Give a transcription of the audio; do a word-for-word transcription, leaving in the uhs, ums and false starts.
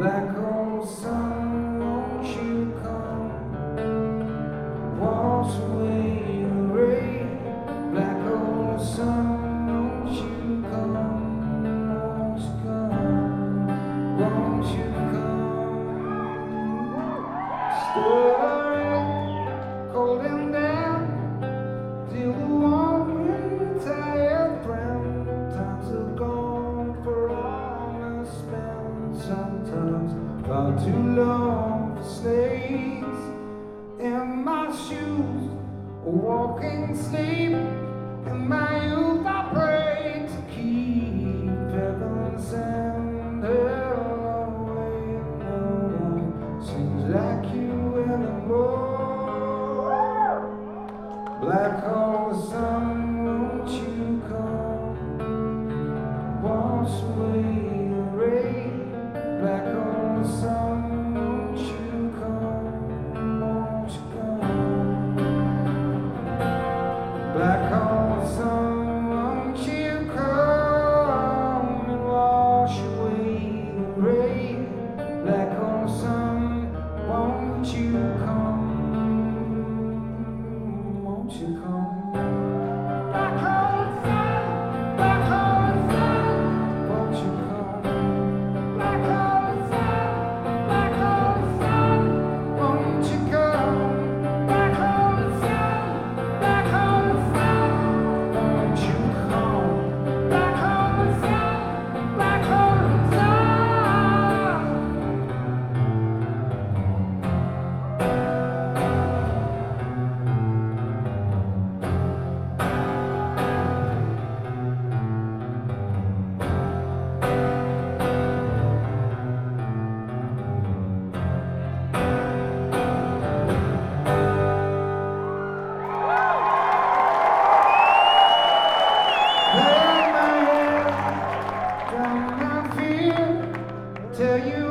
Black hole sun, won't you come? Wash away the rain. Black hole sun, won't you come? Won't you come? Won't you come? Stirring, cold and damp, till the warm wind tired brown. Times are gone for all I spent. Sometimes far too long for snakes in my shoes, a walking sleep. In my youth I prayed to keep heaven send hell away. No one seems like you anymore. Black hole sun, won't you come? Wash away the rain. Black hole sun, won't you come? Won't you come? Black hole sun, won't you come and wash away the rain? Black hole sun, won't you come? Won't you come? Black hole sun, black hole sun, won't you come? Black hole sun, black hole sun, won't you come? Black hole sun, black hole sun, won't you come? Black hole sun, black hole sun. Lay my head down my fear, tell you